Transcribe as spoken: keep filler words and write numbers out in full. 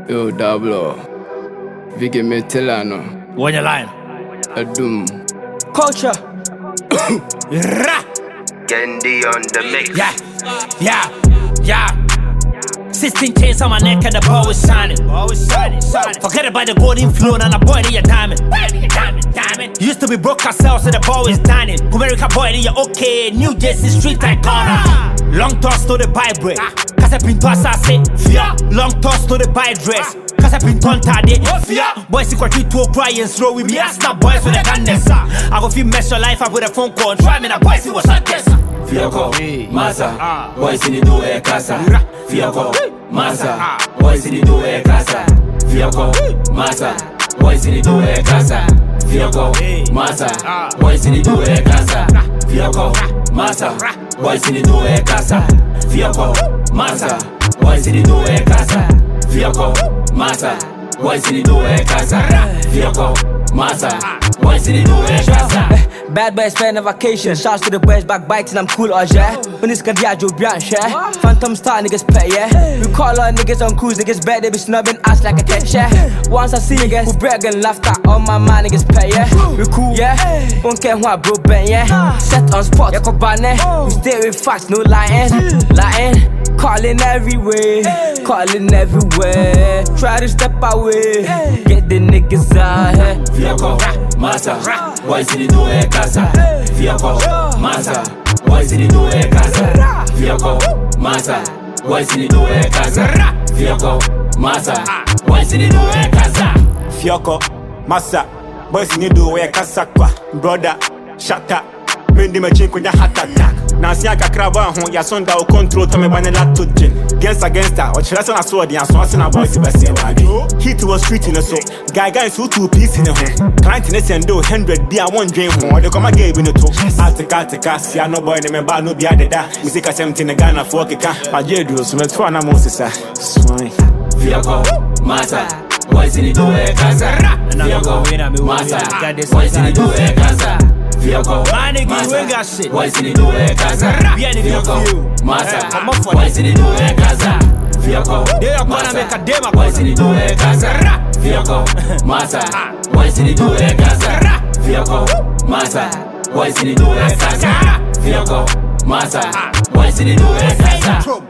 Yo, Dablo. Vicky Metelano. When you line? Adum. Culture. Ra. Gendi on the mix. Yeah, yeah, yeah. Sixteen chains on my neck and the ball is shining. Always shining, shining. Forget about the golden flow and the boy in your diamond. Diamond, diamond. Used to be broke ourselves and the ball is dining. America boy, you're okay. New Jersey street icon. Long toss to the buy bread. Cause I been to assassin. Long toss to the buy dress. Cause I been done tardy. Boys, you continue to cry and slow. We be asked now, boys, with the gunness. I go feel mess your life up with a phone call. Try me now, boys, it was not this. Fioko, Masa, boys in the do a casa. Fioko, Masa, boys in the do a casa. Fioko, Masa, boys in the do a casa. Fioko, Masa, boys in the do a casa. Fioko, Masa, boys in the do a casa. Fioko, Masa, boys in the do a casa. Fioko, Masa, boys in the do a casa. Fioko, Masa, boys in the do a casa. Bad boys spend a vacation. Shouts to the boys back biting, I'm cool, oh yeah. When it's got Joe Bian, yeah. Phantom star niggas play, yeah. We call our niggas on cruise, niggas bad, they be snubbing ass like a tech, yeah. Once I see niggas who brag and laughter, all my mind niggas play, yeah. We cool, yeah. Won't care who I bro Ben, yeah. Set on spot, yeah, Kobane. We stay with facts, no lying, lying. Calling everywhere, calling everywhere. Try to step away, get the niggas out here. Fioko, Masa, boys in the do a casa. Fioko, Masa, boys in the do a casa. Fioko, Masa, boys in the do a casa. Fioko, Masa, boys in the do a casa. Fioko, Masa, boys in the do a casa. Brother, shut up. Mendi me chin kunya heart attack. Nansi aka kraba ho ya sonda o control to me banela to gin. Against against her, or chira na so dey so asena boys be say wadwe. Hit was street in so. Guy guy so two piece in ho. Client ne send do one hundred bi a one dream ho. They come again in to. Atika atika sia no boy ne me ba no bi adeda. Music seventeen Ghana for keka. Pajedu so me to na mo sisa. Swine. Fioko, Masa, boys in the do a casa. Fioko, Masa, boys in the do a casa. Fioko, Masa, boys in the do a casa. Fioko, Masa, boys in the do a casa. Fioko, Masa, boys in the do a casa. Fioko, Masa, boys in the do a casa. Fioko, Masa, boys in the do a casa. Fioko, Masa, boys in the do a casa.